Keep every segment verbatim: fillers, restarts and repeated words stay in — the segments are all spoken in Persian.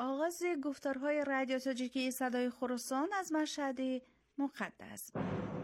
آغاز گفتارهای رادیو تاجیکی صدای خراسان از مشهد مقدس.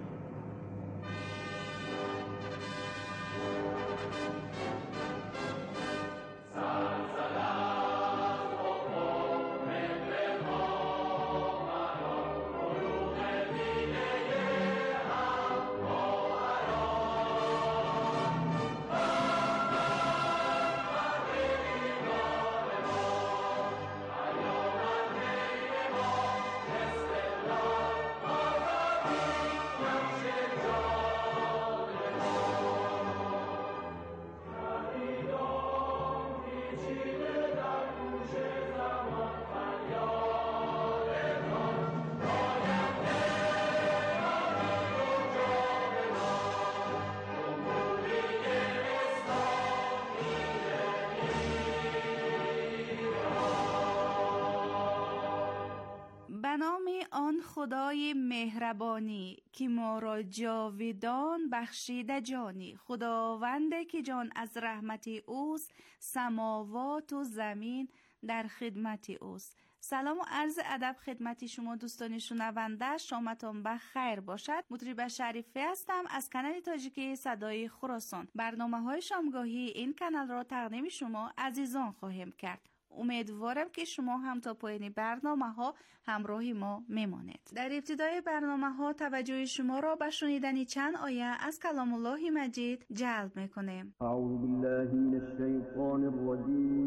خدای مهربانی که ما را جاودان بخشیده جانی، خداونده که جان از رحمت اوست، سماوات و زمین در خدمت اوست. سلام و عرض ادب خدمت شما دوستان شنونده، شامتان بخیر باشد. مطرب شریفه هستم از کانال تاجیکی صدای خراسان. برنامه های شامگاهی این کانال را تقدیم شما عزیزان خواهیم کرد. امیدوارم که شما هم تا پایان برنامه ها همراه ما میمانید. در ابتدای برنامه ها توجه شما را به شنیدن چند آیه از کلام الله مجید جلب میکنیم. اعوذ بالله من الشیطان الرجیم.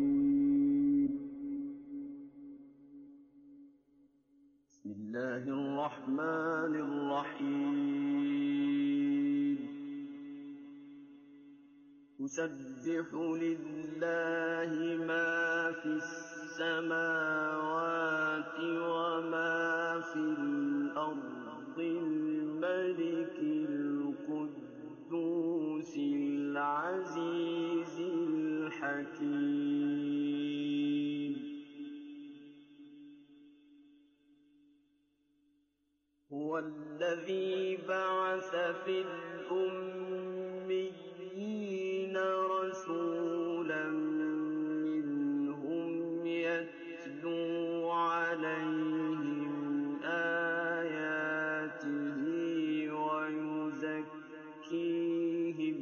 بسم الله الرحمن الرحیم. يسبح لله ما في السماوات وما في الأرض الملك القدوس العزيز الحكيم. هو الذي بعث في الأمي رسولا منهم يتلو عليهم آياته ويزكيهم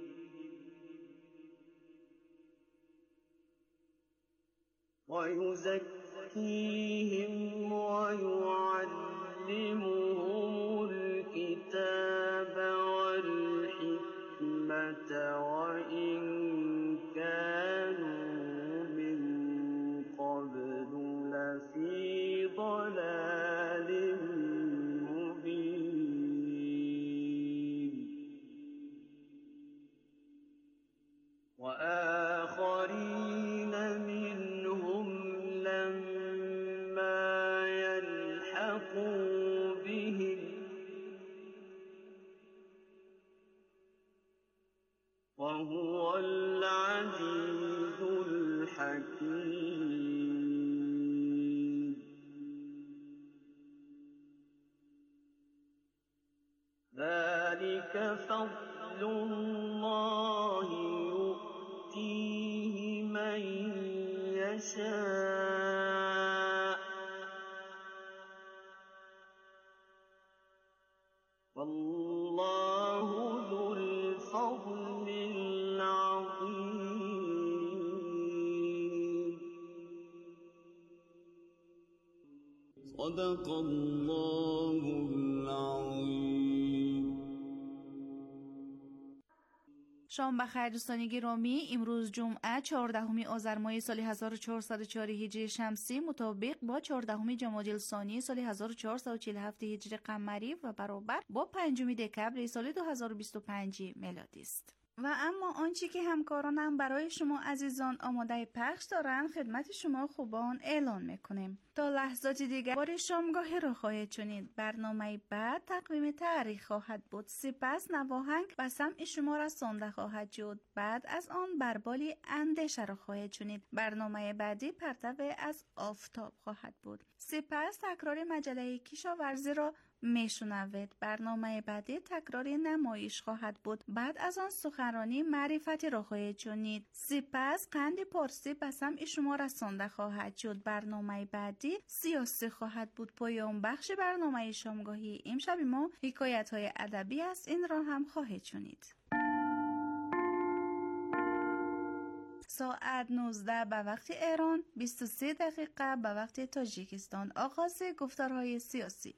ويزكيهم ويعلمهم الكتاب والحكمة وإن كانوا من قبل لفي ضلال مبين. وآخرين منهم لما يلحقوا بهم وهو العزيز الحكيم. ذلك فضل الله يؤتيه من يشاء والله ذو الفضل العظيم. صدق الله العظيم. شام بخیر دوستان گرامی. امروز جمعه چهاردهم آذر ماه سال هزار و چهارصد و چهار هجری شمسی مطابق با چهاردهم جمادی الثانی سال هزار و چهارصد و چهل و هفت هجری قمری و برابر با پنجم دکبر سال دو هزار و بیست و پنج میلادی است. و اما آنچه که همکارانم برای شما عزیزان آماده پخش دارن خدمت شما خوبان اعلان میکنیم. تا لحظات دیگر بار شامگاهی را خواهید شنید. برنامه بعد تقویم تاریخ خواهد بود. سپس نواهنگ و سمع شما را سانده خواهد شد. بعد از آن بربالی اندیشه را خواهید شنید. برنامه بعدی پرتو از آفتاب خواهد بود. سپس تکرار مجله کشاورزی را میشنوید. برنامه بعدی تکراری نمایش خواهد بود. بعد از آن سخنرانی معرفتی را خواهید شنید. سپس قند پارسی به سمع شما رسانده خواهد شد. برنامه بعدی سیاسی خواهد بود. پایان بخش برنامه شامگاهی امشب ما حکایت های ادبی است. این را هم خواهید شنید. ساعت نوزده به وقت ایران، بیست و سه دقیقه به وقت تاجیکستان. آغاز گفتارهای سیاسی.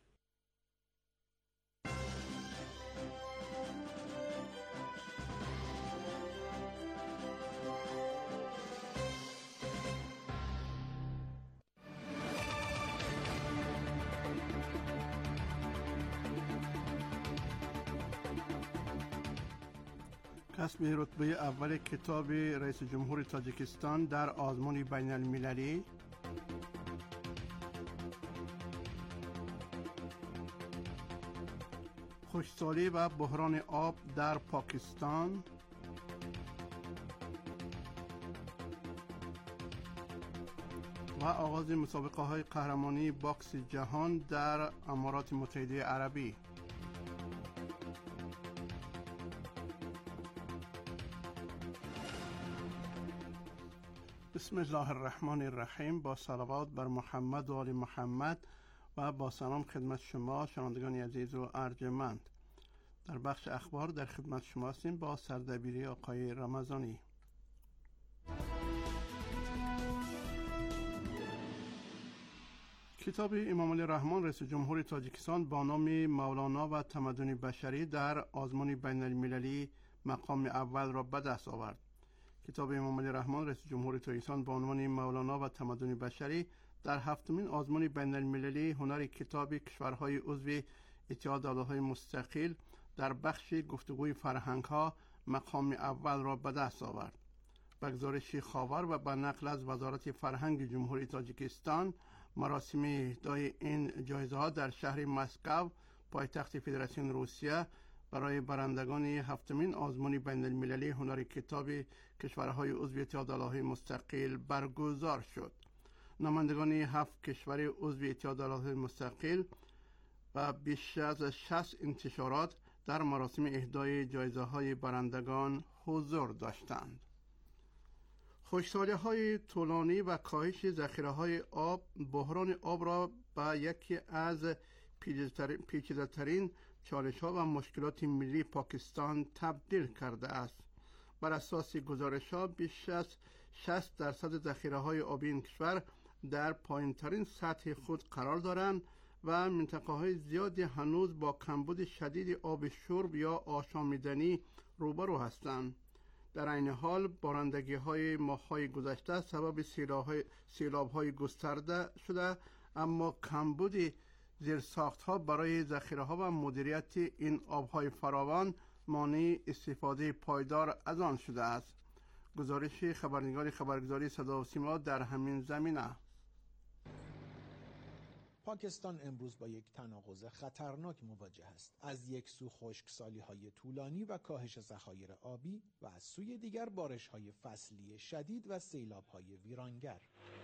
کسب رتبه اول کتاب رئیس جمهور تاجیکستان در آزمون بین المللی، خشکسالی و بحران آب در پاکستان، و آغاز مسابقه های قهرمانی باکس جهان در امارات متحده عربی. بسم الله الرحمن الرحیم. با صلوات بر محمد و آل محمد و با سلام خدمت شما شنوندگان عزیز و ارجمند. در بخش اخبار در خدمت شما هستیم با سردبیری آقای رمضانی. کتاب امام علی رحمان رئیس جمهور تاجیکستان با نام مولانا و تمدن بشری در آزمون بین المللی مقام اول را به دست آورد. کتاب امام علی رحمان رئیس جمهور تاجیکستان با عنوان مولانا و تمدن بشری در هفتمین آزمون بین المللی هنر کتاب کشورهای عضو اتحاد دولت‌های مستقل در بخش گفتگوی فرهنگ‌ها مقام اول را به دست آورد. به گزارش خاور و به نقل از وزارت فرهنگ جمهوری تاجیکستان، مراسم اهدای این جایزه‌ها در شهر مسکو پایتخت فدراسیون روسیه برای برندگان هفتمین آزمون بین المللی هنر کتاب کشورهای عضو اتحاد دولت‌های مستقل برگزار شد. نمایندگان هفت کشور عضو اتحاد دولت‌های مستقل و بیش از شصت انتشارات در مراسم اهدای جایزه‌های برندگان حضور داشتند. خشکسالی‌های طولانی و کاهش ذخیره‌های آب بحران آب را به یکی از پیچیده‌ترین چالش‌ها و مشکلات ملی پاکستان تبدیل کرده است. بر اساس گزارش‌ها بیش از شصت درصد ذخیره‌های آبی این کشور در پایین‌ترین سطح خود قرار دارند و منطقه‌های زیادی هنوز با کمبود شدید آب شرب یا آشامیدنی روبرو هستند. در این حال بارندگی‌های ماه‌های گذشته سبب سیلاب‌های گسترده شده، اما کمبود زیرساخت‌ها برای ذخیره‌ها و مدیریت این آب‌های فراوان مانع استفاده پایدار از آن شده است. گزارش خبرنگار خبرگزاری صدا و سیما در همین زمینه. پاکستان امروز با یک تناقض خطرناک مواجه است. از یک سو خشکسالی‌های طولانی و کاهش ذخایر آبی و از سوی دیگر بارش‌های فصلی شدید و سیلاب‌های ویرانگر.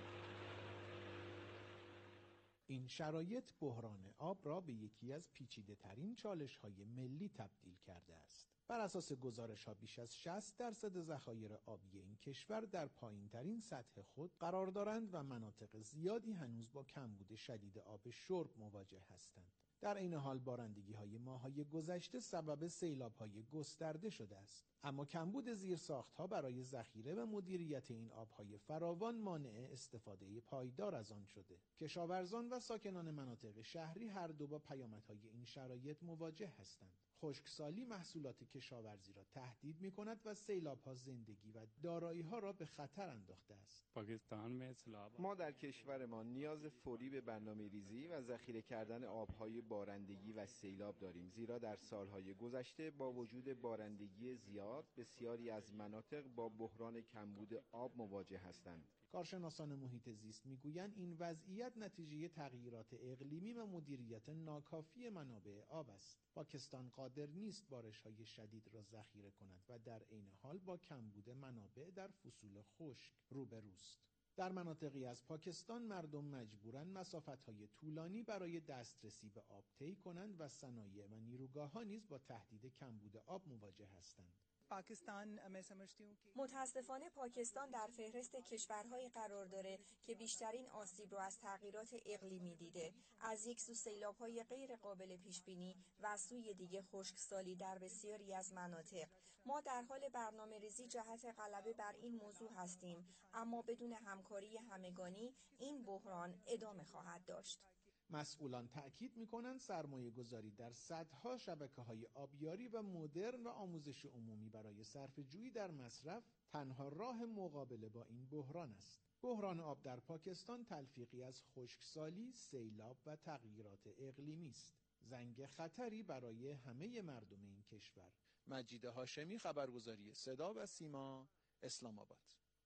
این شرایط بحران آب را به یکی از پیچیده‌ترین چالش‌های ملی تبدیل کرده است. بر اساس گزارش‌ها بیش از شصت درصد ذخایر آبی این کشور در پایین‌ترین سطح خود قرار دارند و مناطق زیادی هنوز با کمبود شدید آب شرب مواجه هستند. در این حال بارندگی‌های ماه‌های گذشته سبب سیلاب‌های گسترده شده است، اما کمبود زیرساخت‌ها برای ذخیره و مدیریت این آب‌های فراوان مانع استفاده پایدار از آن شده. کشاورزان و ساکنان مناطق شهری هر دو با پیامدهای این شرایط مواجه هستند. خشکسالی محصولات کشاورزی را تهدید می‌کند و سیلاب‌ها زندگی و دارایی‌ها را به خطر انداخته است. ما در کشور ما نیاز فوری به برنامه‌ریزی و ذخیره کردن آب‌های بارندگی و سیلاب داریم، زیرا در سال‌های گذشته با وجود بارندگی زیاد بسیاری از مناطق با بحران کمبود آب مواجه هستند. کارشناسان محیط زیست میگویند این وضعیت نتیجه تغییرات اقلیمی و مدیریت ناکافی منابع آب است. پاکستان قادر نیست بارش‌های شدید را ذخیره کند و در عین حال با کمبود منابع در فصول خشک روبروست. در مناطقی از پاکستان مردم مجبورن مسافت‌های طولانی برای دسترسی به آب طی کنند و صنایع و نیروگاه‌ها نیز با تهدید کمبود آب مواجه هستند. متاسفانه پاکستان در فهرست کشورهای قرار داره که بیشترین آسیب رو از تغییرات اقلیمی دیده. از یک سو سیلاب‌های غیر قابل پیش‌بینی و از سوی دیگه خشکسالی در بسیاری از مناطق. ما در حال برنامه‌ریزی جهت غلبه بر این موضوع هستیم، اما بدون همکاری همگانی این بحران ادامه خواهد داشت. مسئولان تأکید می‌کنند سرمایه گذاری در صدها شبکه‌های آبیاری و مدرن و آموزش عمومی برای صرفه‌جویی در مصرف تنها راه مقابله با این بحران است. بحران آب در پاکستان تلفیقی از خشکسالی، سیلاب و تغییرات اقلیمی است. زنگ خطری برای همه مردم این کشور. مجید هاشمی، خبرگزاری صدا و سیما، اسلام آباد.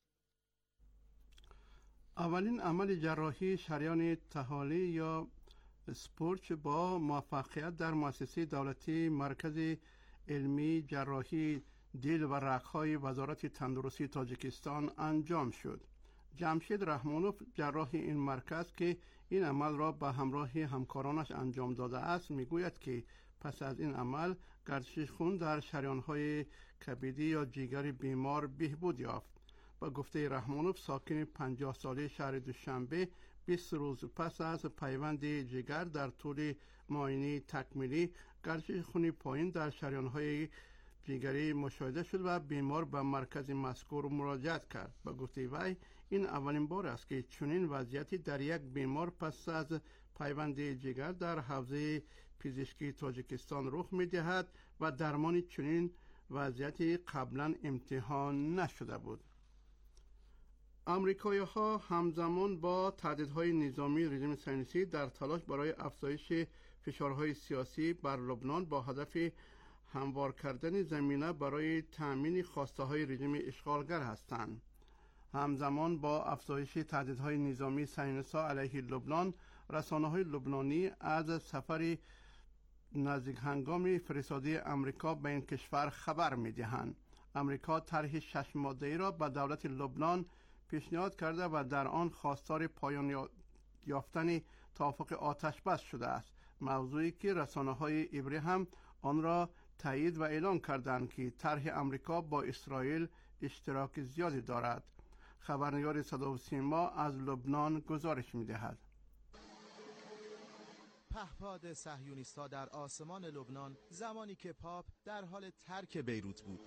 اولین عمل جراحی شریان طحالی یا اسپورچ با موفقیت در مؤسسه دولتی مرکز علمی جراحی دل و رگ‌های وزارت تندرستی تاجیکستان انجام شد. جمشید رحمانوف جراح این مرکز که این عمل را به همراه همکارانش انجام داده است میگوید که پس از این عمل گردش خون در شریان‌های کبدی یا جگر بیمار بهبود یافت. با گفته رحمانوف ساکن پنجاه ساله شهر دوشنبه بیست روز پس از پیوند جگر در طول معاینه تکمیلی گردش خون پایین در شریان‌های جگری مشاهده شد و بیمار به مرکز مذکور مراجعت کرد. با گفته وی این اولین بار است که چنین وضعیتی در یک بیمار پس از پیوند جگر در حوزه پزشکی تاجیکستان رخ می‌دهد و درمان چنین وضعیتی قبلا امتحان نشده بود. آمریکایی‌ها همزمان با تهدیدهای نظامی رژیم صهیونیستی در تلاش برای افزایش فشارهای سیاسی بر لبنان با هدف هموار کردن زمینه برای تأمین خواسته‌های رژیم اشغالگر هستند. همزمان با افزایش تهدیدهای نظامی صهیونیست‌ها علیه لبنان، رسانه‌های لبنانی از سفر نزدیک هنگامی فرستاده آمریکا به این کشور خبر می‌دهند. آمریکا طرح شش ماده‌ای را به دولت لبنان پیشنهاد کرده و در آن خواستار پایان یافتن توافق آتش بس شده است، موضوعی که رسانه‌های عبری هم آن را تایید و اعلام کردند که طرح آمریکا با اسرائیل اشتراک زیادی دارد. خبرنگار صدا و سیما از لبنان گزارش می‌دهد. پهپاد صهیونیست‌ها در آسمان لبنان زمانی که پاپ در حال ترک بیروت بود.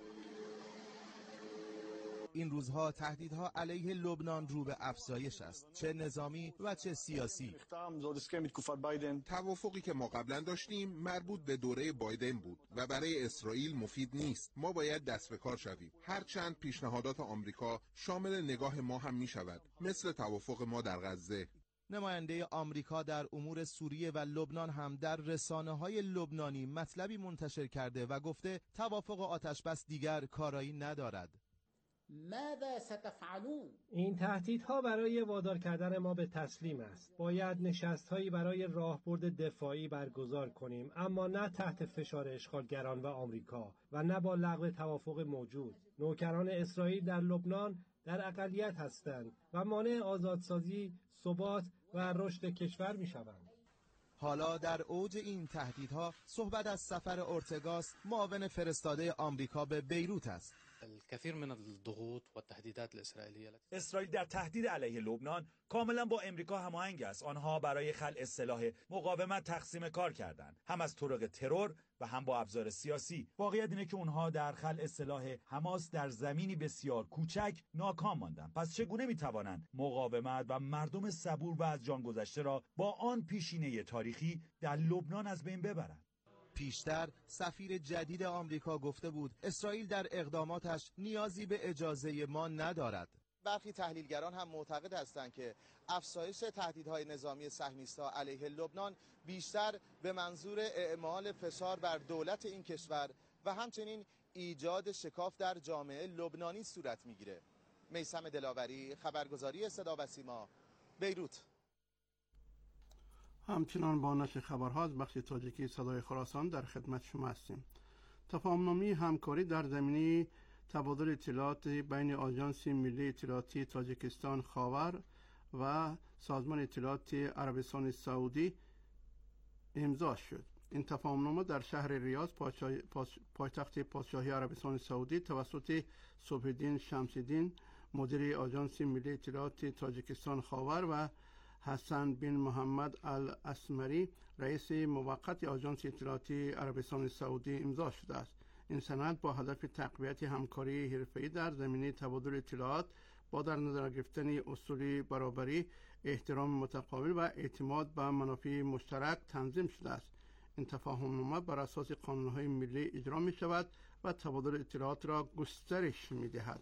این روزها تهدیدها علیه لبنان رو به افزایش است، چه نظامی و چه سیاسی. توافقی که ما قبلا داشتیم مربوط به دوره بایدن بود و برای اسرائیل مفید نیست. ما باید دست به کار شویم. هرچند پیشنهادات آمریکا شامل نگاه ما هم می شود، مثل توافق ما در غزه. نماینده آمریکا در امور سوریه و لبنان هم در رسانه‌های لبنانی مطلبی منتشر کرده و گفته توافق آتش‌بس دیگر کارایی ندارد. ماذا ستفعلون؟ این تهدیدها برای وادار کردن ما به تسلیم است. باید نشست‌هایی برای راهبرد دفاعی برگزار کنیم، اما نه تحت فشار اشغالگران و آمریکا و نه با لغو توافق موجود. نوکران اسرائیل در لبنان در اقلیت هستند و مانع آزادسازی، ثبات و رشد کشور می‌شوند. حالا در اوج این تهدیدها صحبت از سفر اورتگاس، معاون فرستاده آمریکا به بیروت است. الكثير من الضغوط والتهديدات الإسرائيلية. اسرائیل در تهدید علیه لبنان کاملا با امریکا هماهنگ است. آنها برای خلع سلاح مقاومت تقسیم کار کردند، هم از طرق ترور و هم با ابزار سیاسی. واقعیت اینه که اونها در خلع سلاح حماس در زمینی بسیار کوچک ناکام ماندند. پس چگونه میتوانند مقاومت و مردم صبور و از جان گذشته را با آن پیشینه تاریخی در لبنان از بین ببرند؟ پیشتر سفیر جدید آمریکا گفته بود اسرائیل در اقداماتش نیازی به اجازه ما ندارد. برخی تحلیلگران هم معتقد هستند که افزایش تهدیدهای نظامی صهیونیست‌ها علیه لبنان بیشتر به منظور اعمال فشار بر دولت این کشور و همچنین ایجاد شکاف در جامعه لبنانی صورت میگیره. میثم دلاوری، خبرگزاری صدا و سیما، بیروت. همچنان با نشر خبرها از بخش تاجیکی صدای خراسان در خدمت شما هستیم. تفاهم‌نامه همکاری در زمینه تبادل اطلاعات بین آژانس ملی اطلاعاتی تاجیکستان خاور و سازمان اطلاعات عربستان سعودی امضا شد. این تفاهمنامه در شهر ریاض پایتخت پادشاهی عربستان سعودی توسط صبح الدین شمس الدین مدیر آژانس ملی اطلاعات تاجیکستان خاور و حسن بن محمد الاسمری رئیس موقت آژانس اطلاعاتی عربستان سعودی امضا شده است. این سند با هدف تقویت همکاری حرفه‌ای در زمینه تبادل اطلاعات با در نظر گرفتن اصول برابری، احترام متقابل و اعتماد به منافع مشترک تنظیم شده است. این تفاهمنامه بر اساس قانون‌های ملی اجرا می شود و تبادل اطلاعات را گسترش می دهد.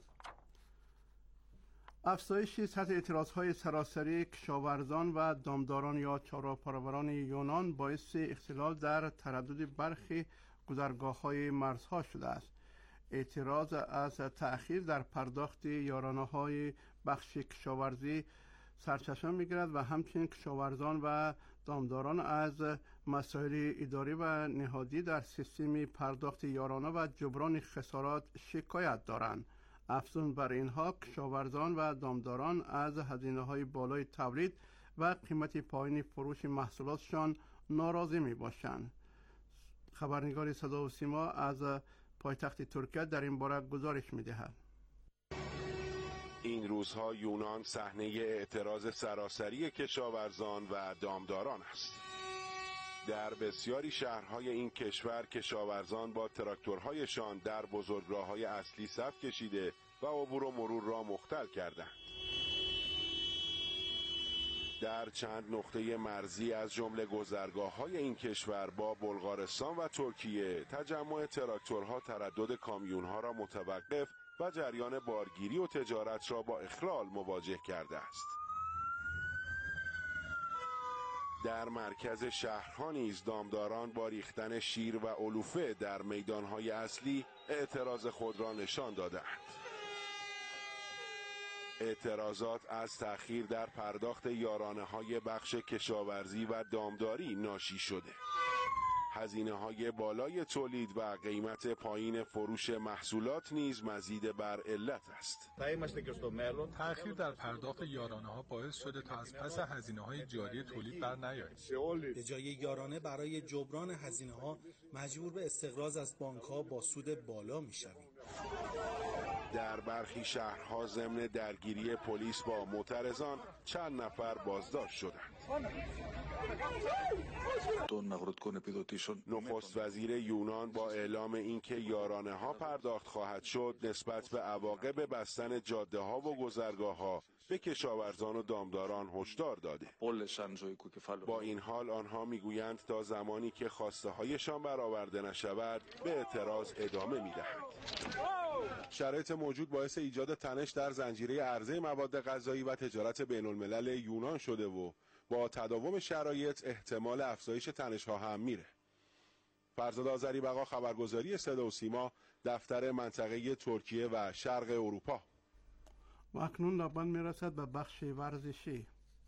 افزایش سطح اعتراضهای سراسری کشاورزان و دامداران یا چاره‌پروران یونان باعث اختلال در تردد برخی گذرگاه‌های مرزها شده است. اعتراض از تأخیر در پرداخت یارانه‌های بخش کشاورزی سرچشمه می‌گیرد و همچنین کشاورزان و دامداران از مسائل اداری و نهادی در سیستم پرداخت یارانه و جبران خسارات شکایت دارند. افزون بر اینها کشاورزان و دامداران از هزینه‌های بالای تولید و قیمت پایین فروش محصولاتشان ناراضی می‌باشند. خبرنگار صدا و سیما از پایتخت ترکیه در این باره گزارش می‌دهد. این روزها یونان صحنه اعتراض سراسری کشاورزان و دامداران است. در بسیاری شهرهای این کشور کشاورزان با تراکتورهایشان در بزرگراه‌های اصلی صف کشیده و عبور و مرور را مختل کردند. در چند نقطه مرزی از جمله گذرگاه‌های این کشور با بلغارستان و ترکیه تجمع تراکتورها تردد کامیون‌ها را متوقف و جریان بارگیری و تجارت را با اخلال مواجه کرده است. در مرکز شهرها نیز دامداران با ریختن شیر و علوفه در میدانهای اصلی اعتراض خود را نشان دادند. اعتراضات از تأخیر در پرداخت یارانه‌های بخش کشاورزی و دامداری ناشی شده. هزینه‌های بالای تولید و قیمت پایین فروش محصولات نیز مزید بر علت است. تأخیر در پرداخت یارانه‌ها باعث شده تا از پس هزینه‌های جاری تولید بر نیاییم. به جای یارانه برای جبران هزینه‌ها مجبور به استقراض از بانک‌ها با سود بالا می‌شویم. در برخی شهرها ضمن درگیری پلیس با معترضان چند نفر بازداشت شدند. نخست وزیر یونان با اعلام اینکه یارانه ها پرداخت خواهد شد نسبت به عواقب بستن جاده ها و گذرگاه ها به کشاورزان و دامداران هشدار داده. با این حال آنها میگویند تا زمانی که خواسته هایشان برآورده نشود به اعتراض ادامه میدهند. شرایط موجود باعث ایجاد تنش در زنجیره عرضه مواد غذایی و تجارت بین الملل یونان شده و با تداوم شرایط احتمال افزایش تنش‌ها هم میره. فرزاد آذری بقا، خبرگزاری صدا و سیما، دفتر منطقه ترکیه و شرق اروپا. و اکنون نوبت میرسد به بخش ورزشی.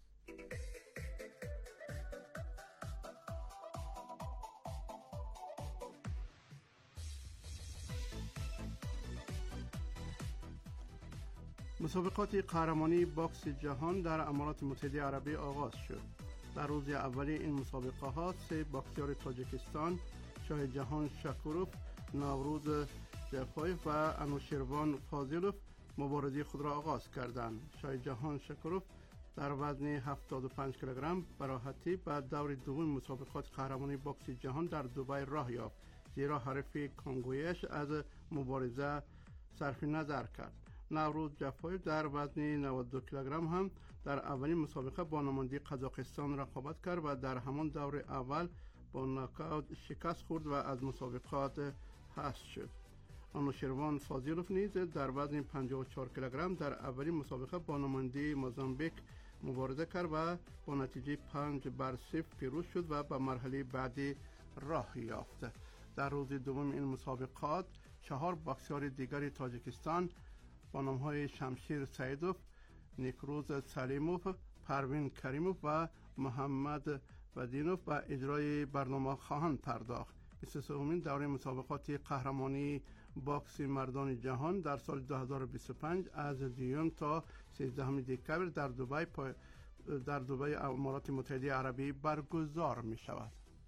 مسابقات قهرمانی باکس جهان در امارات متحده عربی آغاز شد. در روز اولی این مسابقه ها سه باکسور تاجیکستان شاه جهان شکوروف، نوروز جفایف و انوشیروان فاضلوف مبارزه خود را آغاز کردند. شاه جهان شکوروف در وزن هفتاد و پنج کیلوگرم به راحتی به دور دوم مسابقات قهرمانی باکس جهان در دبی راه یافت، زیرا حریف کنگویش از مبارزه صرف نظر کرد. نوروز جفایف در وزن نود و دو کیلوگرم هم در اولین مسابقه با نماینده قزاقستان رقابت کرد و در همان دور اول با ناکاوت شکست خورد و از مسابقات حذف شد. انوشیروان فاضلوف نیز در وزن پنجاه و چهار کیلوگرم در اولین مسابقه با نماینده موزامبیک مبارزه کرد و با نتیجه پنج بر صفر پیروز شد و به مرحله بعدی راه یافت. در روز دوم این مسابقات چهار باکسور دیگر تاجیکستان با نام‌های شمشیر سعیدوف، نیکروز سلیموف، پروین کریموف و محمد ودینوف به اجرای برنامه خواهند پرداخت. بیست و سومین دوره مسابقات قهرمانی باکس مردان جهان در سال دو هزار و بیست و پنج از دیوم تا سیزدهم دکتبر در دبی پا... در دبی امارات متحده عربی برگزار می شود.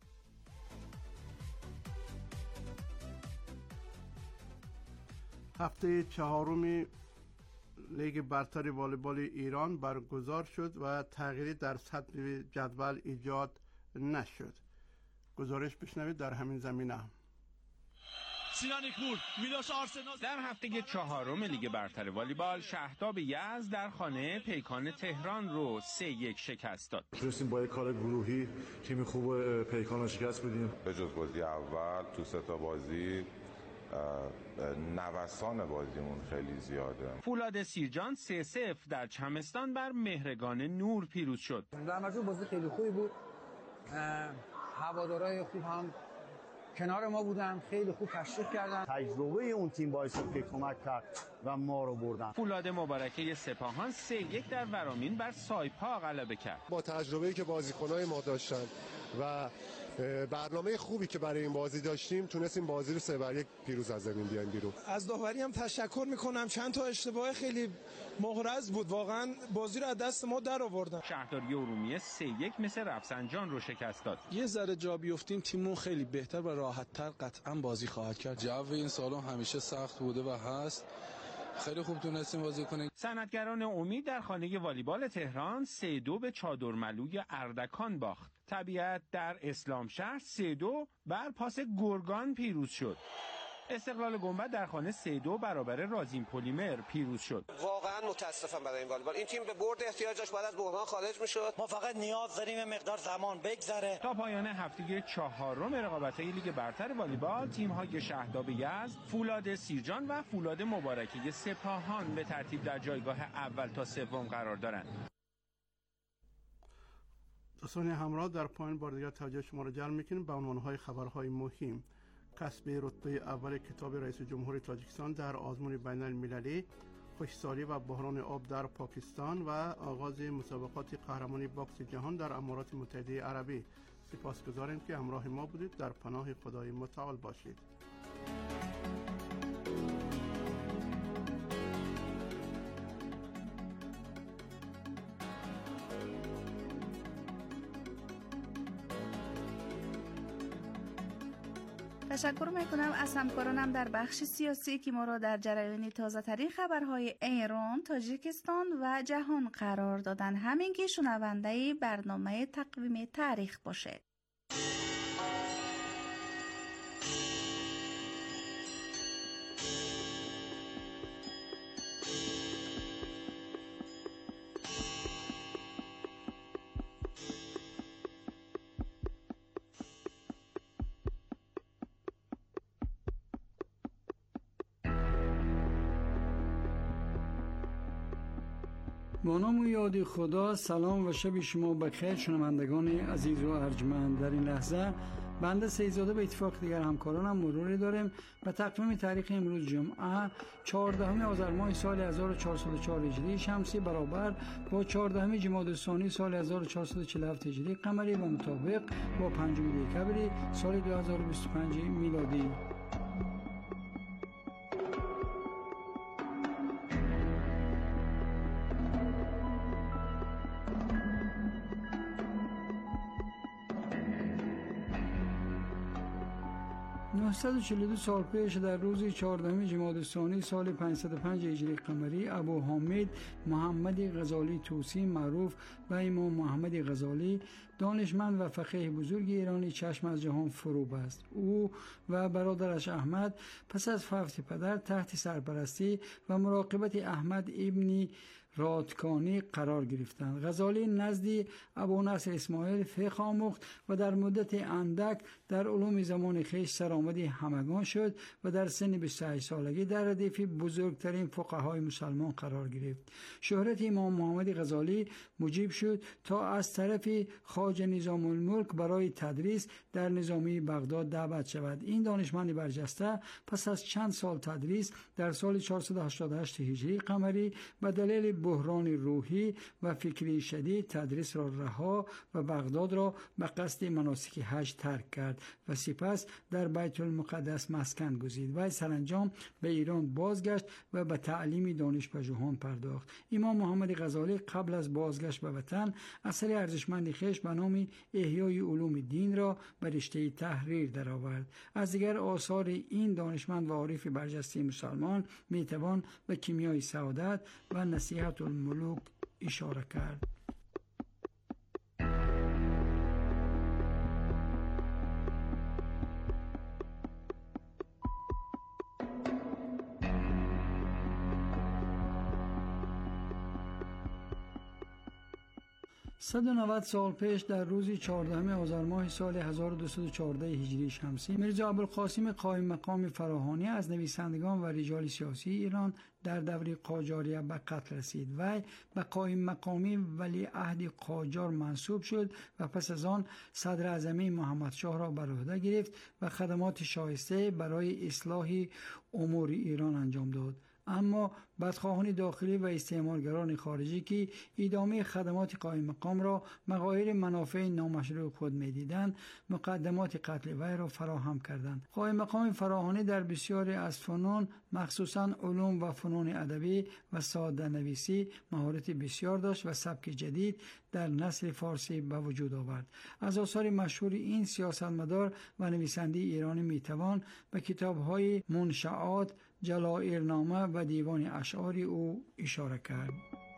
هفته چهارم لیگ برتر والیبال ایران برگزار شد و تغییری در سطح جدول ایجاد نشد. گزارش بشنوید در همین زمینه. سینان اکبور، میلوش آرسنال. در هفته چهارم لیگ برتر والیبال شهداب یزد در خانه پیکان تهران رو سه یک شکست داد. تونستیم با یک کار گروهی تیم خوب پیکان رو شکست بدیم. به جز بازی اول تو سه تا بازی نوسان بازیمون خیلی زیاده. فولاد سیرجان سه صفر در چمستان بر مهرگان نور پیروز شد. در مجموع بازی خیلی خوبی بود. هوادارهای خوب هم کنار ما بودن، خیلی خوب تشریف کردن. تجربه اون تیم باعث شد که کمک کرد و ما رو بردن. فولاد مبارکه سپاهان سه یک در ورامین بر سایپا غلبه کرد. با تجربه‌ای که بازیکن‌های ما داشتن و برنامه خوبی که برای این بازی داشتیم تونستیم بازی رو سه بر یک پیروز از زمین بیایم بیرون. از داوری هم تشکر میکنم، چند تا اشتباه خیلی محرز بود، واقعا بازی رو از دست ما در آوردن. شهرداری ارومیه سه یک مثل رفسنجان رو شکست داد. یه ذره جا بیفتیم تیممون خیلی بهتر و راحت‌تر قطعا بازی خواهد کرد. جو این سالن همیشه سخت بوده و هست. خیلی خوب تونستیم بازی کنیم. صنعتگران امید در خانه والیبال تهران سه دو به چادرملوی اردکان باخت. طبیعت در اسلام شهر سه دو بر پاس گرگان پیروز شد. استقلال گنبد در خانه سه دو برابر رازین پلیمر پیروز شد. واقعا متاسفم برای این والیبال. این تیم به برد احتیاج داشت، بعد از بحران خارج میشد. ما فقط نیاز داریم مقدار زمان بگذره. تا پایان هفته چهارم رقابت‌های لیگ برتر والیبال تیم‌های شهداب یزد، فولاد سیرجان و فولاد مبارکه سپاهان به ترتیب در جایگاه اول تا سوم قرار دارند. دوستان همراه، در پایان بار دیگر توجه شما را جلب می‌کنیم به عنوان‌های خبرهای مهم. کسب رتبه اول کتاب رئیس جمهور تاجیکستان در آزمون بین المللی، خشکسالی و بحران آب در پاکستان و آغاز مسابقات قهرمانی باکس جهان در امارات متحده عربی. سپاسگزاریم که همراه ما بودید. در پناه خدای متعال باشید. تشکر میکنم از همکارانم در بخش سیاسی که ما را در جریان تازه ترین خبرهای ایران، تاجیکستان و جهان قرار دادن. همین که شنونده برنامه تقویم تاریخ باشه. با نام و یاد خدا، سلام و شب شما بخیر شنوندگان عزیز و ارجمند. در این لحظه بنده سیدزاده به اتفاق دیگر همکارانم مروری داریم و تقویم تاریخ امروز جمعه چهاردهم آذر ماه سال هزار و چهارصد و چهار هجری شمسی برابر با چهاردهم جمادی الثانی سال هزار و چهارصد و چهل و هفت هجری قمری و مطابق با پنجم دکبر سال دو هزار و بیست و پنج میلادی. نهصد و چهل و دو سال پیش در روز چهاردهم جمادی الثانی سال پانصد و پنج هجری قمری ابو حامد محمد غزالی طوسی معروف به امام محمد غزالی دانشمند و فقیه بزرگ ایرانی چشم از جهان فرو بست. او و برادرش احمد پس از فوت پدر تحت سرپرستی و مراقبت احمد ابن رادکانی قرار گرفتند. غزالی نزد ابو نصر اسماعیل فقه آموخت و در مدت اندک در علوم زمان خویش سرآمدی همگان شد و در سن بیست و هشت سالگی در ردیف بزرگترین فقهای مسلمان قرار گرفت. شهرت امام محمد غزالی موجب شد تا از طرف خواجه نظام الملک برای تدریس در نظامی بغداد دعوت شود. این دانشمند برجسته پس از چند سال تدریس در سال چهارصد و هشتاد و هشت هجری قمری به دلیل بحران روحی و فکری شدید تدریس را رها و بغداد را به قصد مناسک حج ترک کرد و سپس در بیت المقدس مسکن گزید. و سرانجام به ایران بازگشت و به تعلیم دانشپژوهان پرداخت. امام محمد غزالی قبل از بازگشت به وطن اثر ارزشمند خویش به نام احیای علوم دین را به رشته تحریر درآورد. از دیگر آثار این دانشمند و عارف برجسته مسلمان میتوان به کیمیای سعادت و نصیحت الملوک اشاره کرد. صد و نود سال پیش در روز چهاردهم آذر ماه سال هزار و دویست و چهارده هجری شمسی میرزا ابوالقاسم قائم مقام فراهانی از نویسندگان و رجال سیاسی ایران در دوره قاجاریه به قتل رسید. وی به قائم مقامی ولیعهد قاجار منصوب شد و پس از آن صدر اعظمی محمد شاه را بر عهده گرفت و خدمات شایسته برای اصلاح امور ایران انجام داد. اما بدخواهان داخلی و استعمارگران خارجی که ادامه خدمات قائم مقام را مغایر منافع نامشروع خود می‌دیدند، مقدمات قتل وی را فراهم کردند. قائم مقام فراهانی در بسیاری از فنون، مخصوصاً علوم و فنون ادبی و ساده نویسی مهارت بسیار داشت و سبک جدید در نثر فارسی به وجود آورد. از آثار مشهور این سیاستمدار و نویسنده ایرانی میتوان به کتاب‌های منشعات، جلائرنامه و دیوان اشعار او اشاره کرد.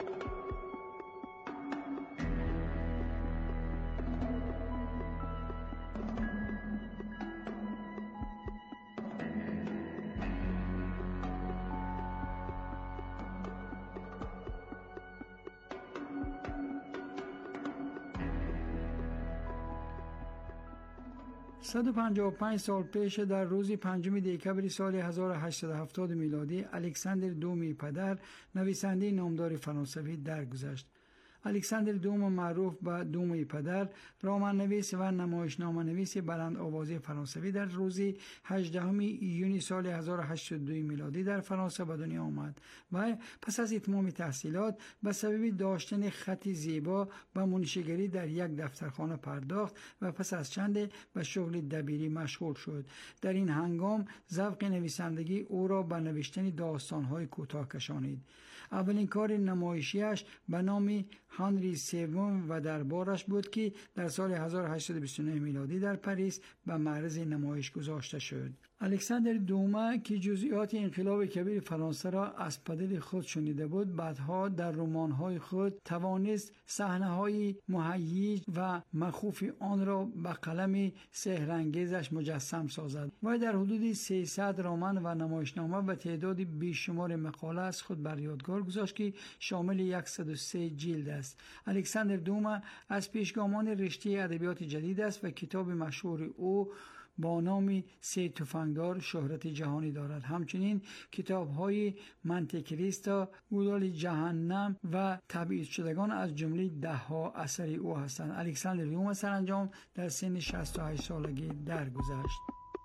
صد و پنجاه و پنج سال پیش در روز پنجم دکبر سال هزار و هشتصد و هفتاد میلادی الکساندر دوم پدر، نویسنده نامدار فرانسوی، درگذشت. الکساندر دوم معروف به دوم پدر، رمان نویس و نمایشنامه نویس بلند آوازه فرانسوی در روز هجدهم ایون سال هزار و هشتصد و دو میلادی در فرانسه به دنیا آمد و پس از اتمام تحصیلات به سبب داشتن خط زیبا به منشیگری در یک دفترخانه پرداخت و پس از چند به شغل دبیری مشغول شد. در این هنگام ذوق نویسندگی او را به نوشتن داستان‌های کوتاه کشانید. اولین کار نمایشیش به نام هنری سوم و دربارش بود که در سال هزار و هشتصد و بیست و نه میلادی در پاریس به معرض نمایش گذاشته شد. الکساندر دوم که جزئیات انقلاب کبیر فرانسه را از پدر خود شنیده بود، بعدها در رمان‌های خود توانست صحنه‌های مهیج و مخوف آن را به قلم سحرانگیزش مجسم سازد و در حدود سیصد رمان و نمایشنامه به تعداد بیشمار مقاله از خود بر یادگار گذاشت که شامل صد و سه جلد است. الکساندر دوم از پیشگامان رشته ادبیات جدید است و کتاب مشهور او با نام سه تفنگدار شهرت جهانی دارد. همچنین کتاب‌های منطق کریستا، گودال جهنم و تبعید شدگان از جمله ده ها اثر او هستند. الکساندر دوم سرانجام در سن شصت و هشت سالگی درگذشت.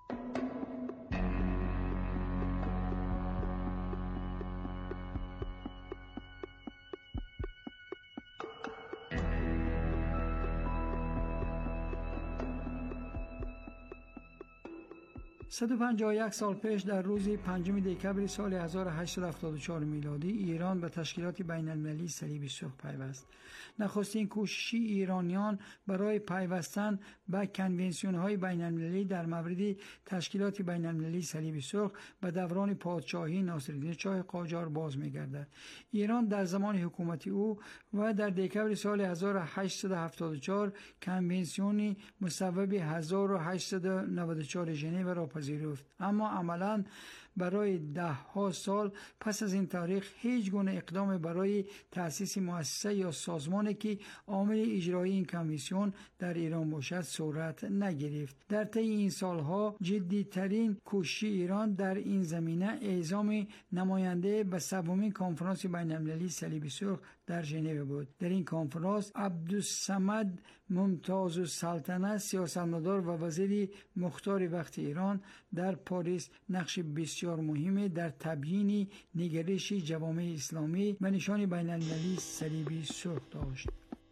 صد و پنجاه و یک سال پیش در روز پنجم دکبر سال هزار و هشتصد و هفتاد و چهار میلادی ایران به تشکیلات بین المللی صلیب سرخ پیوست. نخستین کوشش ایرانیان برای پیوستن به کنونسیون‌های بین المللی در مورد تشکیلات بین المللی صلیب سرخ به دوران پادشاهی ناصرالدین شاه قاجار باز می‌گردد. ایران در زمان حکومت او و در دکبر سال هزار و هشتصد و هفتاد و چهار کنونسیون مصوب هزار و هشتصد و نود و چهار ژنو را پذیرفت، اما عملاً برای ده ها سال پس از این تاریخ هیچ گونه اقدام برای تأسیس مؤسسه یا سازمانی که عامل اجرایی این کمیسیون در ایران باشد صورت نگرفت. در طی این سالها جدی‌ترین کوشش ایران در این زمینه اعزام نماینده به سومین کنفرانس بین‌المللی صلیب سرخ در ژنو بود. در این کنفرانس عبدالصمد ممتاز السلطنه سیاستمدار و وزیر مختار وقت ایران در پاریس نقش بسیار بسیار مهم در تبیین نگرش جوامع اسلامی و نشان بین المللی صلیبی سرخ داشت.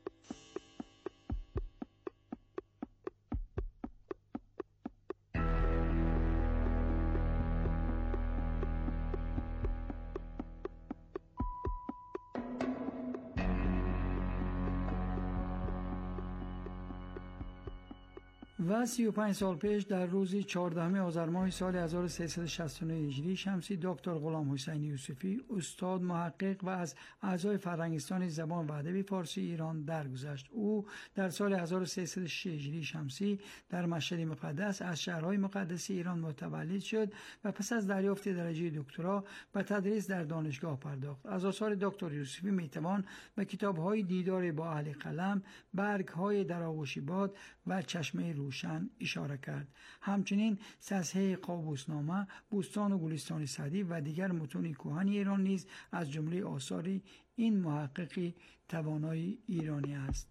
و سی و پنج سال پیش در روز چهاردهم آذر ماه سال هزار و سیصد و شصت و نه هجری شمسی دکتر غلام حسین یوسفی استاد محقق و از اعضای فرهنگستان زبان و ادب فارسی ایران درگذشت. او در سال هزار و سیصد و شش هجری شمسی در مشهد مقدس از شهرهای مقدس ایران متولد شد و پس از دریافت درجه دکترا به تدریس در دانشگاه پرداخت. از آثار دکتر یوسفی میتوان به کتاب‌های دیدار با اهل قلم، برگ‌های در آغوش باد و چشمه روشن اشاره کرد. همچنین صحیفه قابوسنامه، بوستان و گلستان سعدی و دیگر متون کهن ایران نیز از جمله آثار این محقق توانای ایرانی است.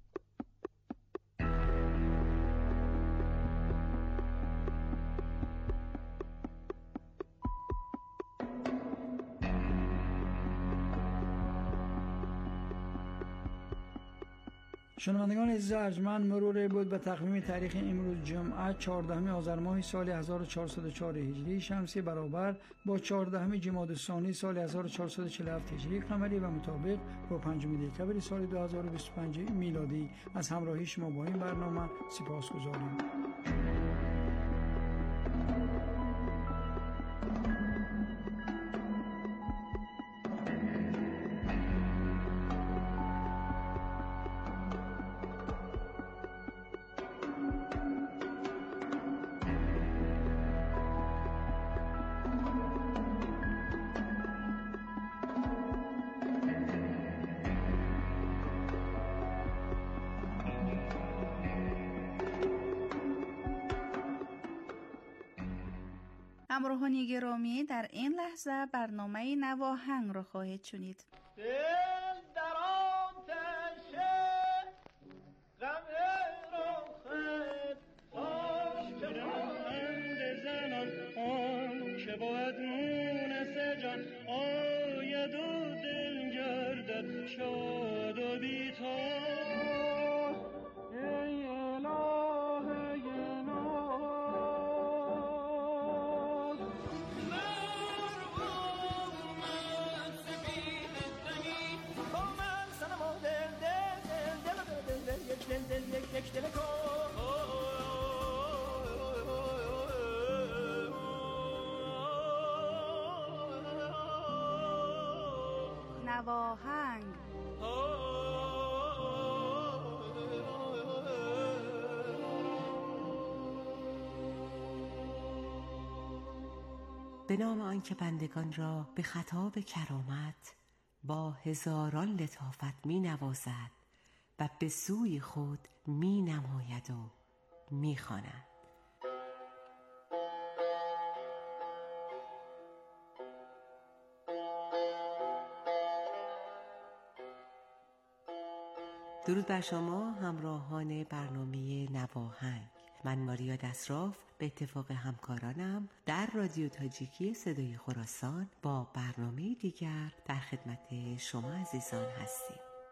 شنوندگان عزیز ارجمند، مرور بود به تقویم تاریخ امروز جمعه چهاردهم آذر ماه سال هزار و چهارصد و چهار هجری شمسی برابر با چهاردهم جمادی الثانی سال هزار و چهارصد و چهل و هفت هجری قمری و مطابق با پنجم دکبر سال دو هزار و بیست و پنج میلادی از همراهی شما با این برنامه سپاسگزاریم. همراهان گرامی، در این لحظه برنامه نواهنگ را خواهید شنید. نواهنگ به نام آنکه بندگان را به خطاب کرامت با هزاران لطافت می نوازد و به سوی خود می نماید و می خواند. درود بر شما همراهان برنامه نواهنگ. من ماریا دسراف به اتفاق همکارانم در رادیو تاجیکی صدای خراسان با برنامه دیگر در خدمت شما عزیزان هستیم.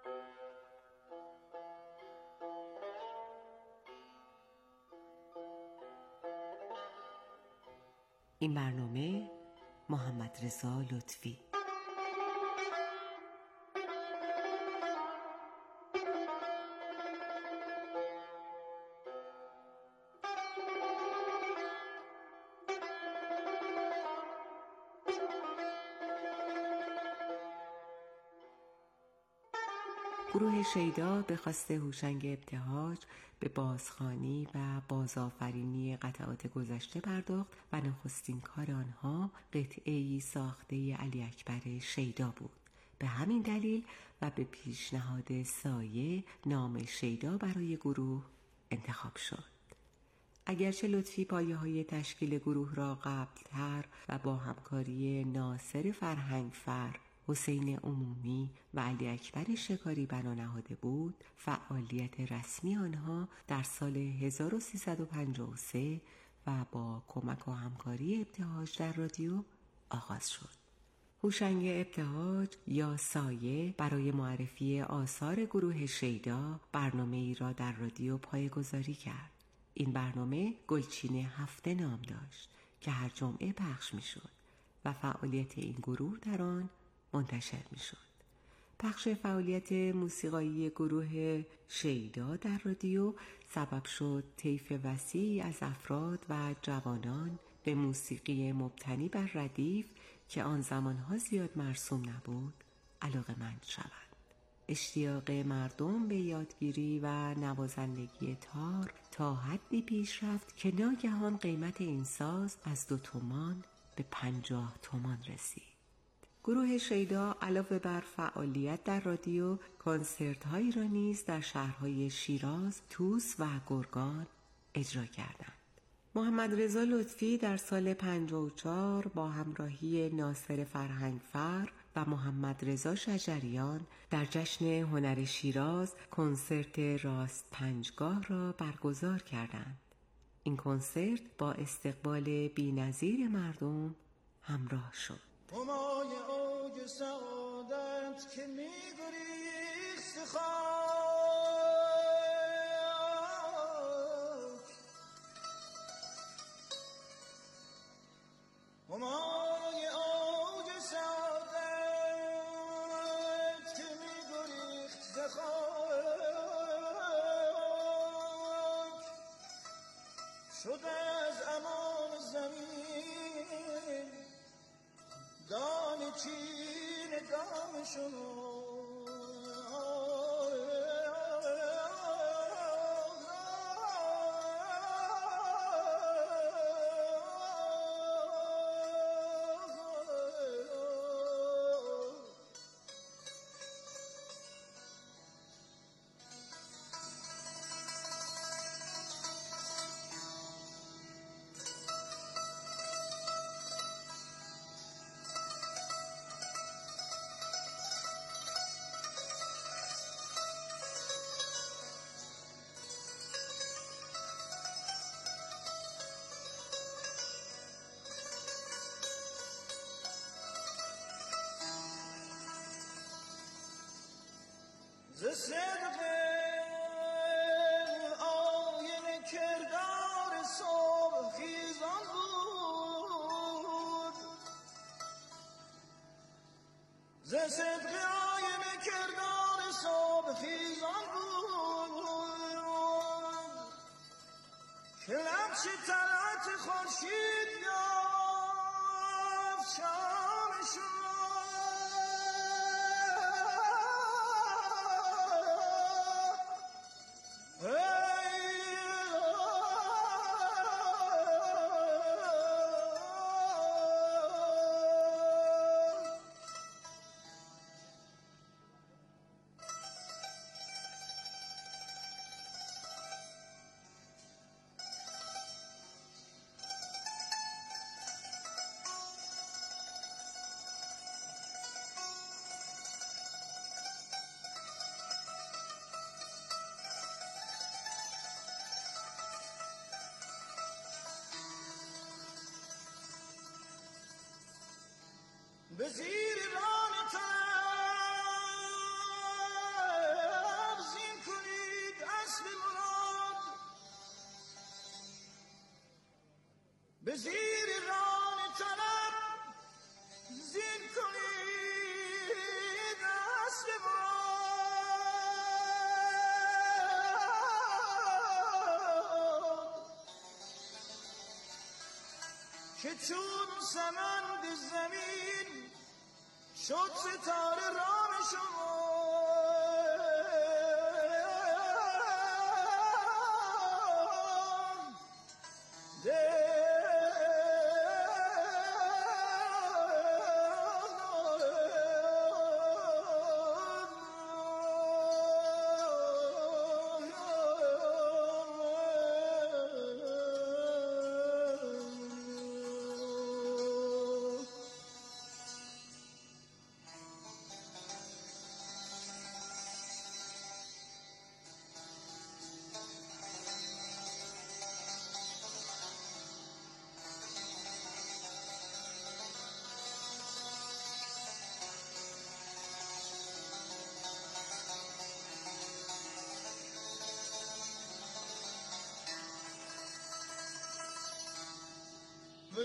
این برنامه محمد رضا لطفی. گروه شیدا به خواست هوشنگ ابتهاج به بازخوانی و بازآفرینی قطعات گذشته پرداخت و نخستین کار آنها قطعه‌ای ساخته علی اکبر شیدا بود. به همین دلیل و به پیشنهاد سایه نام شیدا برای گروه انتخاب شد. اگرچه لطفی پایه‌های تشکیل گروه را قبل‌تر و با همکاری ناصر فرهنگفر، حسین عمومی و علی اکبر شکاری بنا نهاده بود، فعالیت رسمی آنها در سال هزار و سیصد و پنجاه و سه و با کمک و همکاری ابتهاج در رادیو آغاز شد. هوشنگ ابتهاج یا سایه برای معرفی آثار گروه شیدا برنامه ای را در رادیو پایه‌گذاری کرد. این برنامه گلچین هفته نام داشت که هر جمعه پخش می شد و فعالیت این گروه در آن منتشر می شد. پخش فعالیت موسیقایی گروه شیدا در رادیو سبب شد طیف وسیعی از افراد و جوانان به موسیقی مبتنی بر ردیف که آن زمانها زیاد مرسوم نبود علاقه‌مند شوند. اشتیاق مردم به یادگیری و نوازندگی تار تا حدی پیش رفت که ناگهان قیمت این ساز از دو تومان به پنجاه تومان رسید. گروه شیدا علاوه بر فعالیت در رادیو، کنسرت هایی را نیز در شهرهای شیراز، طوس و گرگان اجرا کردند. محمد رضا لطفی در سال پنجاه و چهار با همراهی ناصر فرهنگفر و محمد رضا شجریان در جشن هنر شیراز کنسرت راست پنجگاه را برگزار کردند. این کنسرت با استقبال بی‌نظیر مردم همراه شد. همای اوج سعادت که می‌گریخت خاک، همای اوج سعادت که می‌گریخت خاک، شد از امان زمین دانه چین گام شما. ز صدق آینه کردار صبح خیزان بود، ز صدق آینه کردار صبح خیزان بود که نقش طلعت خورشید یافت شام شما. به زیر ران طلب زین کنید اصل مراد، به زیر ران طلب زین کنید اصل مراد که چون سمند زمین شد ستاره رام شما.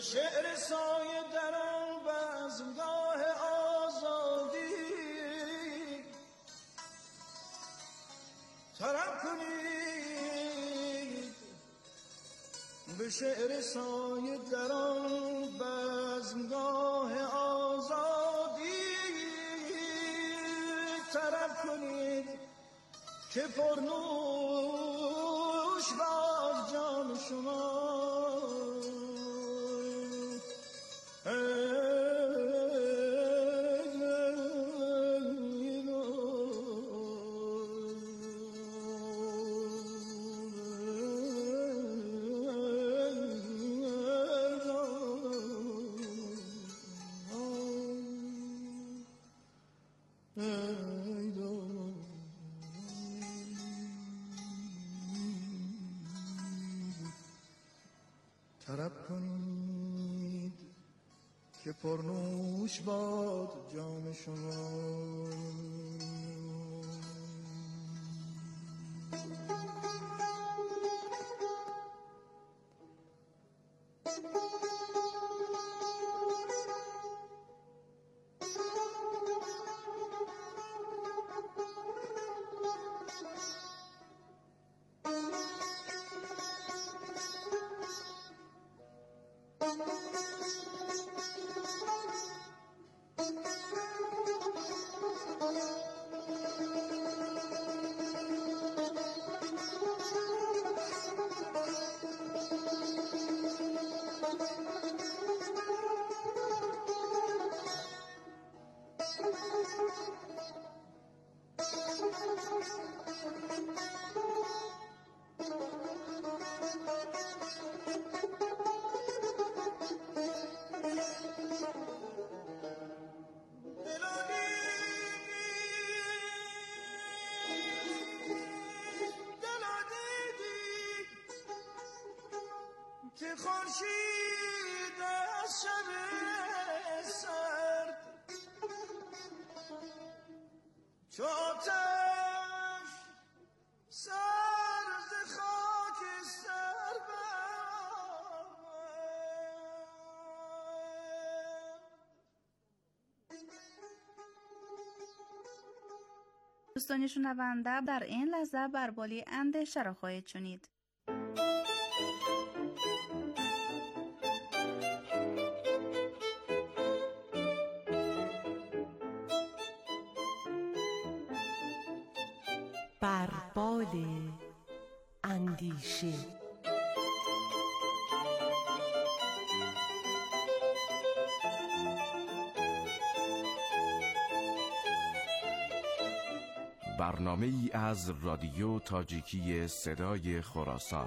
به شعر سایه در آن بزمگاه آزادی طرب کنید، به شعر سایه در آن بزمگاه آزادی طرب کنید که پرنوش باز جام شما. طرب کنید که پرنوش باد جام شما. که خورشید از شب سرد چو آتش سر ز خاک سر برآورد. دوستان شنونده، در این لحظه بر بالی اندیشه را خواهید شنید. بر بال اندیشه. برنامه ای از رادیو تاجیکی صدای خراسان.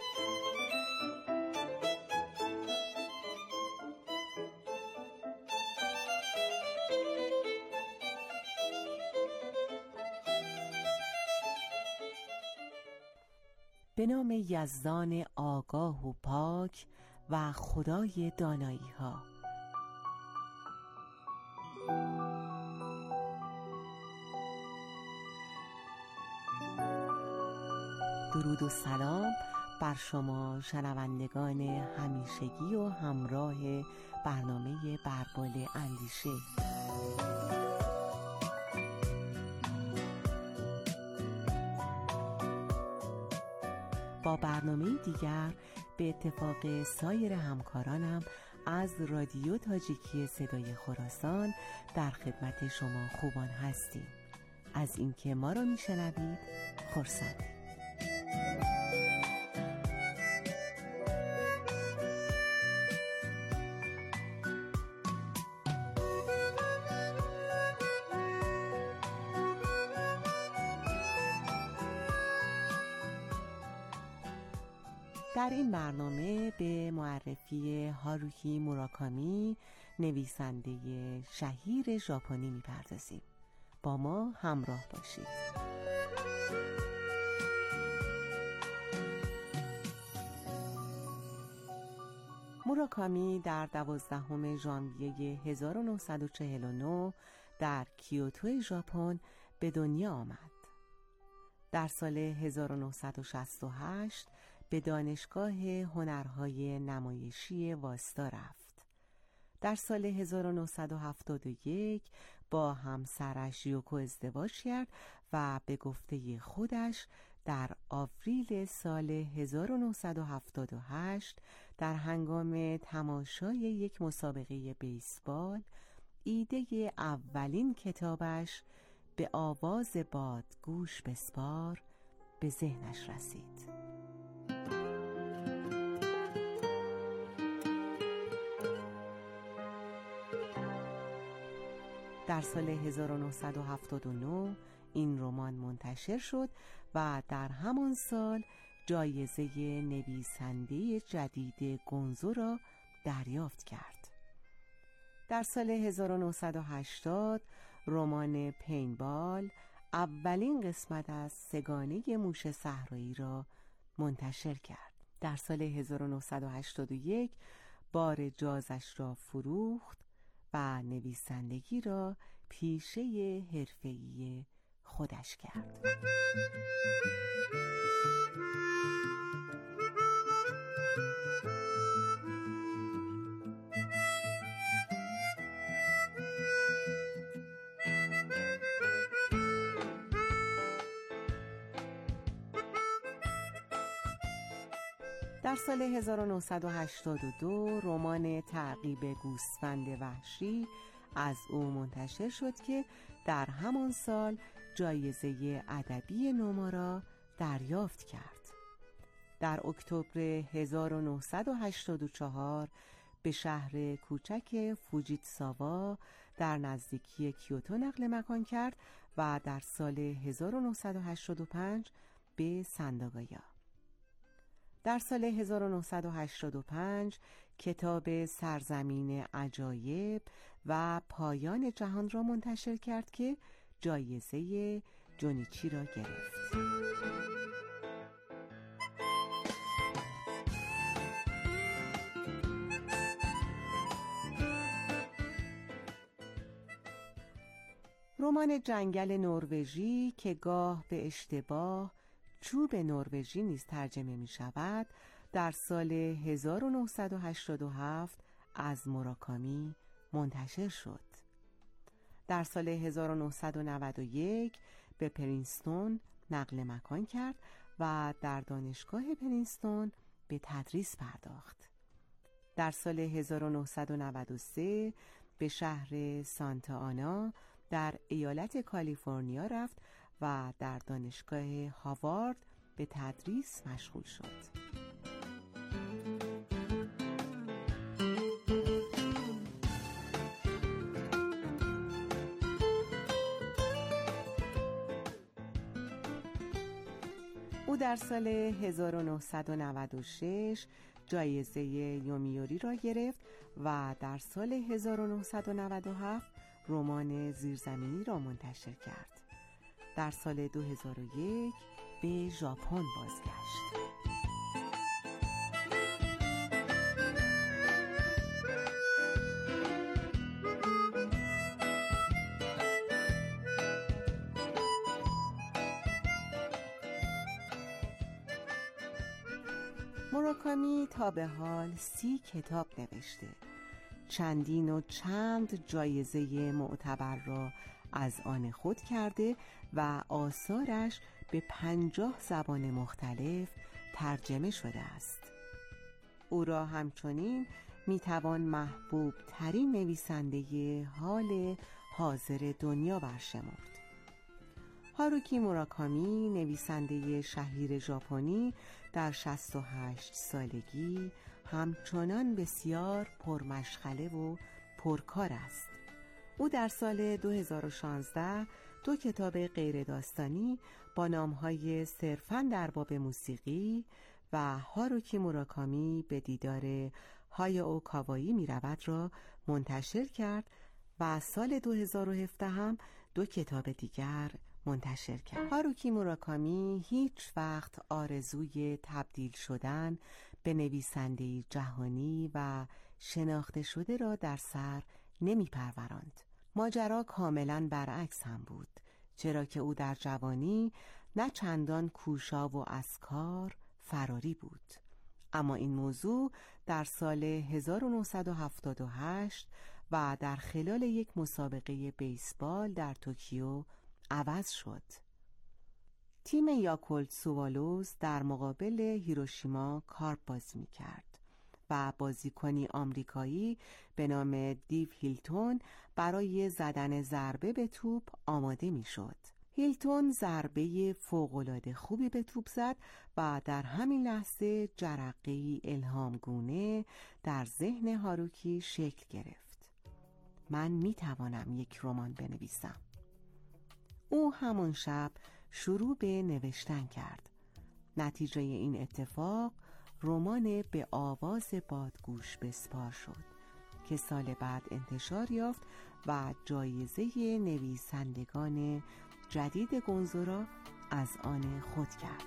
به نام یزدان آگاه و پاک و خدای دانایی ها. درود و سلام بر شما شنوندگان همیشگی و همراه برنامه بربال اندیشه. با برنامه دیگر به اتفاق سایر همکارانم از رادیو تاجیکی صدای خراسان در خدمت شما خوبان هستیم. از اینکه ما را میشنوید خرسندیم. در این برنامه به معرفی هاروکی موراکامی، نویسنده شهیر ژاپنی میپردازیم. با ما همراه باشید. موراکامی در دوازدهم ژانویه هزار و نهصد و چهل و نه در کیوتو ژاپن به دنیا آمد. در سال هزار و نهصد و شصت و هشت به دانشگاه هنرهای نمایشی واستا رفت. در سال هزار و نهصد و هفتاد و یک با همسرش یوکو ازدواج کرد و به گفته خودش در آوریل سال هزار و نهصد و هفتاد و هشت در هنگام تماشای یک مسابقه بیسبال ایده اولین کتابش به آواز باد گوش بسپار به ذهنش رسید. در سال هزار و نهصد و هفتاد و نه این رمان منتشر شد و در همان سال جایزه نویسنده جدید گونزو را دریافت کرد. در سال هزار و نهصد و هشتاد رمان پینبال اولین قسمت از سگانه موش صحرایی را منتشر کرد. در سال هزار و نهصد و هشتاد و یک بار جازش را فروخت و نویسندگی را پیشه حرفه‌ای خودش کرد. در سال هزار و نهصد و هشتاد و دو رمان تعقیب گوسفند وحشی از او منتشر شد که در همان سال جایزه ادبی نوما را دریافت کرد. در اکتبر هزار و نهصد و هشتاد و چهار به شهر کوچک فوجیتساوا در نزدیکی کیوتو نقل مکان کرد و در سال هزار و نهصد و هشتاد و پنج به سنداگایا. در سال هزار و نهصد و هشتاد و پنج کتاب سرزمین عجایب و پایان جهان را منتشر کرد که جایزه جونیچی را گرفت. رمان جنگل نروژی که گاه به اشتباه چوب نروژی نیز ترجمه می شود در سال هزار و نهصد و هشتاد و هفت از موراکامی منتشر شد. در سال هزار و نهصد و نود و یک به پرینستون نقل مکان کرد و در دانشگاه پرینستون به تدریس پرداخت. در سال هزار و نهصد و نود و سه به شهر سانتا آنا در ایالت کالیفرنیا رفت و در دانشگاه هاوارد به تدریس مشغول شد. او در سال هزار و نهصد و نود و شش جایزه یومیوری را گرفت و در سال هزار و نهصد و نود و هفت رمان زیرزمینی را منتشر کرد. در سال دو هزار و یک به ژاپن بازگشت. موراکامی تا به حال سی کتاب نوشته، چندین و چند جایزه معتبر را از آن خود کرده و آثارش به پنجاه زبان مختلف ترجمه شده است. او را همچنین میتوان محبوب ترین نویسنده حال حاضر دنیا برشمرد. هاروکی موراکامی نویسنده شهیر ژاپنی در شصت و هشت سالگی همچنان بسیار پرمشغله و پرکار است. او در سال دو هزار و شانزده دو کتاب غیر داستانی با نامهای صرفاً در باب موسیقی و هاروکی موراکامی به دیدار هایائو کاوایی می رود را منتشر کرد و سال دو هزار و هفده هم دو کتاب دیگر منتشر کرد. هاروکی موراکامی هیچ وقت آرزوی تبدیل شدن به نویسنده جهانی و شناخته شده را در سر نمی پروراند. ماجرا کاملا برعکس هم بود، چرا که او در جوانی نه چندان کوشا و از کار فراری بود. اما این موضوع در سال هزار و نهصد و هفتاد و هشت و در خلال یک مسابقه بیسبال در توکیو عوض شد. تیم یاکولت سوالوز در مقابل هیروشیما کارپ بازی می‌کرد و بازیکنی آمریکایی به نام دیو هیلتون برای زدن ضربه به توپ آماده می‌شد. هیلتون ضربه فوق‌العاده خوبی به توپ زد و در همین لحظه جرقه‌ای الهامگونه در ذهن هاروکی شکل گرفت. من می‌توانم یک رمان بنویسم. او همون شب شروع به نوشتن کرد. نتیجه این اتفاق رمان به آواز بادگوش بسپار شد که سال بعد انتشار یافت و جایزه نویسندگان جدید گونزو را از آن خود کرد.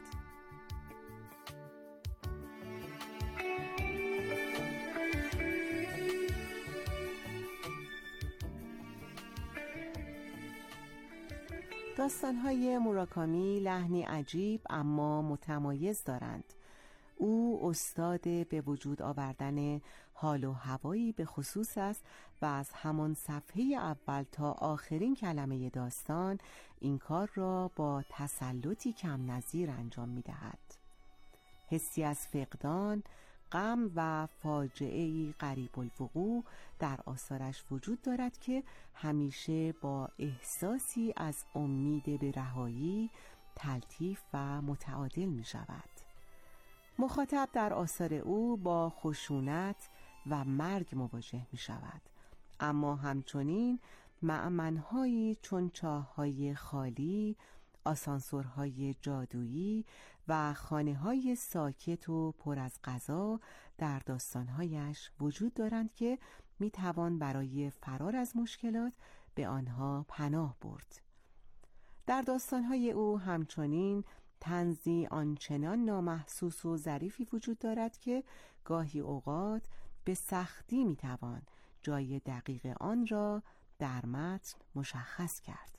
داستان‌های موراکامی لحنی عجیب اما متمایز دارند. او استاد به وجود آوردن حال و هوایی به خصوص است و از همان صفحه اول تا آخرین کلمه داستان این کار را با تسلطی کم نظیر انجام می دهد. حسی از فقدان، غم و فاجعه‌ای غریب الوقوع در آثارش وجود دارد که همیشه با احساسی از امید به رهایی تلطیف و متعادل می شود. مخاطب در آثار او با خشونت و مرگ مواجه می شود، اما همچنین مأمن‌هایی چون چاه‌های خالی، آسانسورهای جادویی و خانه‌های ساکت و پر از غذا در داستان‌هایش وجود دارند که می‌توان برای فرار از مشکلات به آنها پناه برد. در داستان‌های او همچنین طنزی آنچنان نامحسوس و ظریفی وجود دارد که گاهی اوقات به سختی می‌توان جای دقیق آن را در متن مشخص کرد.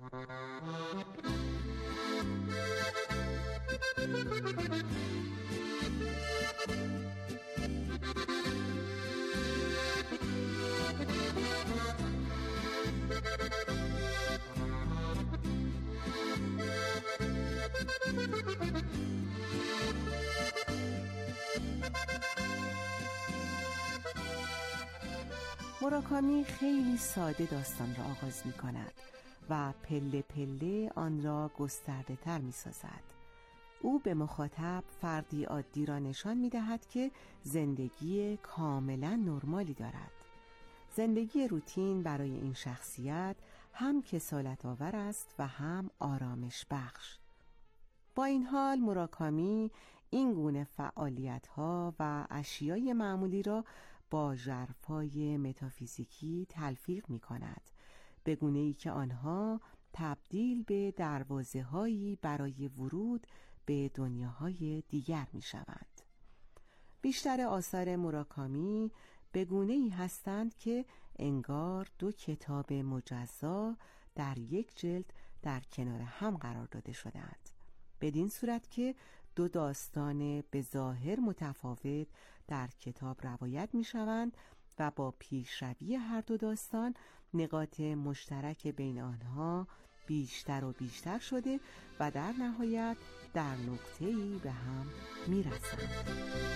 موراکامی خیلی ساده داستان را آغاز می کند و پله پله آن را گسترده تر می سازد. او به مخاطب فردی عادی را نشان می دهد که زندگی کاملا نرمالی دارد. زندگی روتین برای این شخصیت هم کسالت آور است و هم آرامش بخش. با این حال موراکامی این گونه فعالیت ها و اشیای معمولی را با ژرفای متافیزیکی تلفیق می کند، به گونه‌ای که آنها تبدیل به دروازه‌هایی برای ورود به دنیاهای دیگر می شوند. بیشتر آثار موراکامی به گونه‌ای هستند که انگار دو کتاب مجزا در یک جلد در کنار هم قرار داده شدند، بدین صورت که دو داستان به ظاهر متفاوت در کتاب روایت می شوند و با پیشروی هر دو داستان نقاط مشترک بین آنها بیشتر و بیشتر شده و در نهایت در نقطه‌ای به هم می رسند.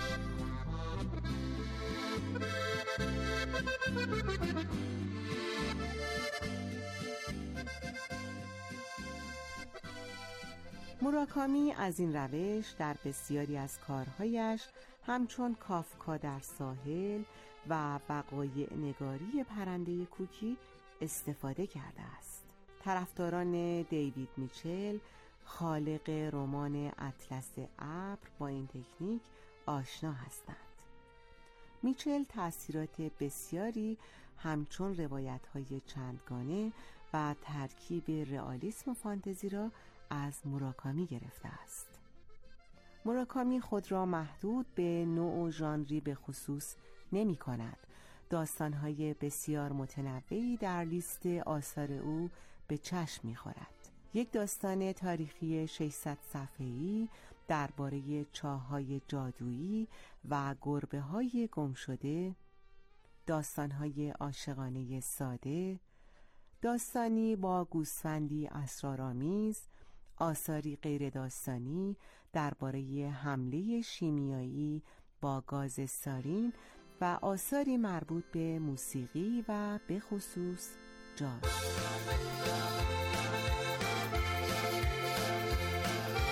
موراکامی از این روش در بسیاری از کارهایش همچون کافکا در ساحل و وقایع نگاری پرنده کوکی استفاده کرده است. طرفداران دیوید میچل، خالق رمان اطلس ابر، با این تکنیک آشنا هستند. میچل تأثیرات بسیاری همچون روایت‌های چندگانه و ترکیب رئالیسم و فانتزی را از موراکامی گرفته است. موراکامی خود را محدود به نوع و ژانری به خصوص نمی کند. داستان‌های بسیار متنوعی در لیست آثار او به چشم می خورد. یک داستان تاریخی ششصد صفحه‌ای درباره چاه‌های جادویی و گربه‌های گمشده، داستان‌های عاشقانه ساده، داستانی با گوسفندی اسرارآمیز، آثاری غیر داستانی درباره حمله شیمیایی با گاز سارین و آثاری مربوط به موسیقی و به خصوص جاز.